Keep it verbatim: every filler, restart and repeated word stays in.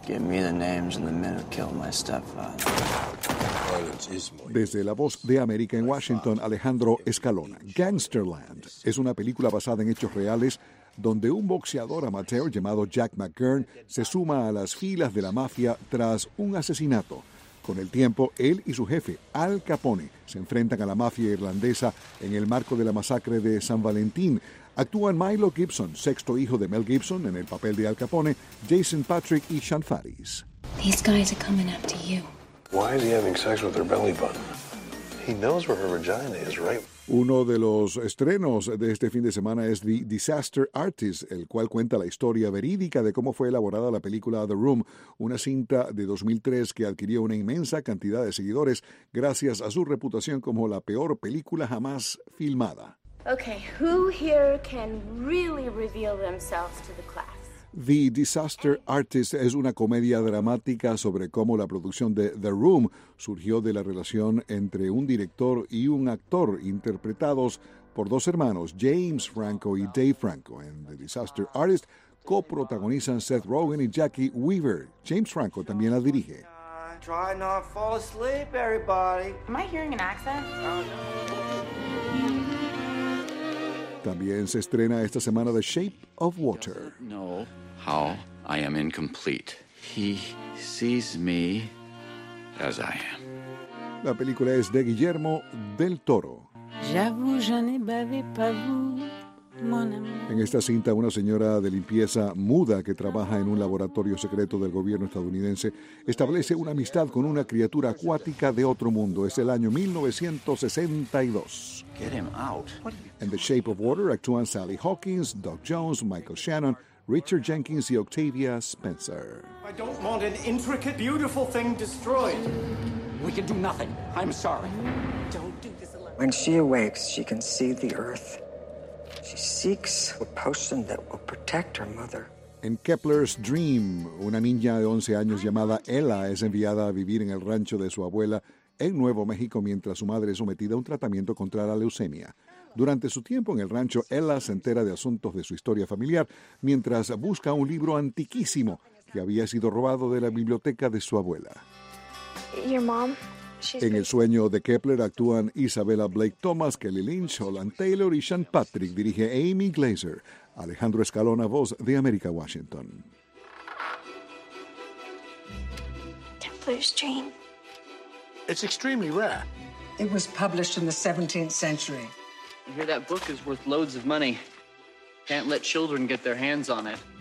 Give me the names and the men who killed my stepfather. Desde La Voz de América en Washington, Alejandro Escalona. Gangsterland es una película basada en hechos reales donde un boxeador amateur llamado Jack McGurn se suma a las filas de la mafia tras un asesinato. Con el tiempo, él y su jefe, Al Capone, se enfrentan a la mafia irlandesa en el marco de la masacre de San Valentín. Actúan Milo Gibson, sexto hijo de Mel Gibson, en el papel de Al Capone, Jason Patric y Sean Faris. These guys are coming after you. Why is he having sex with her belly button? He knows where her vagina is, right? Uno de los estrenos de este fin de semana es The Disaster Artist, el cual cuenta la historia verídica de cómo fue elaborada la película The Room, una cinta de dos mil tres que adquirió una inmensa cantidad de seguidores gracias a su reputación como la peor película jamás filmada. Okay, who here can really reveal themselves to the class? The Disaster Artist es una comedia dramática sobre cómo la producción de The Room surgió de la relación entre un director y un actor interpretados por dos hermanos, James Franco y Dave Franco. En The Disaster Artist coprotagonizan Seth Rogen y Jackie Weaver. James Franco también la dirige. Try not to fall asleep, everybody. Am I hearing an accent? Oh, no. También se estrena esta semana The Shape of Water. No, how I am incomplete. He sees me as I am. La película es de Guillermo del Toro. J'avoue, je n'ai bavé pas vous, mon amour. En esta cinta, una señora de limpieza muda que trabaja en un laboratorio secreto del gobierno estadounidense establece una amistad con una criatura acuática de otro mundo. Es el año mil novecientos sesenta y dos. Get him out. En The Shape of Water actúan Sally Hawkins, Doug Jones, Michael Shannon, Richard Jenkins y Octavia Spencer. I don't want an intricate, beautiful thing destroyed. We can do nothing. I'm sorry. Don't do this alone. When she awakes, she can see the earth. She seeks a potion that will protect her mother. En Kepler's Dream, una niña de once años llamada Ella es enviada a vivir en el rancho de su abuela en Nuevo México mientras su madre es sometida a un tratamiento contra la leucemia. Durante su tiempo en el rancho, Ella se entera de asuntos de su historia familiar mientras busca un libro antiquísimo que había sido robado de la biblioteca de su abuela. Your mom? En El sueño de Kepler actúan Isabella Blake Thomas, Kelly Lynch, Holland Taylor y Sean Patrick. Dirige Amy Glazer. Alejandro Escalona, Voz de América, Washington. Kepler's Dream. It's extremely rare. It was published in the seventeenth century. I hear that book is worth loads of money. Can't let children get their hands on it.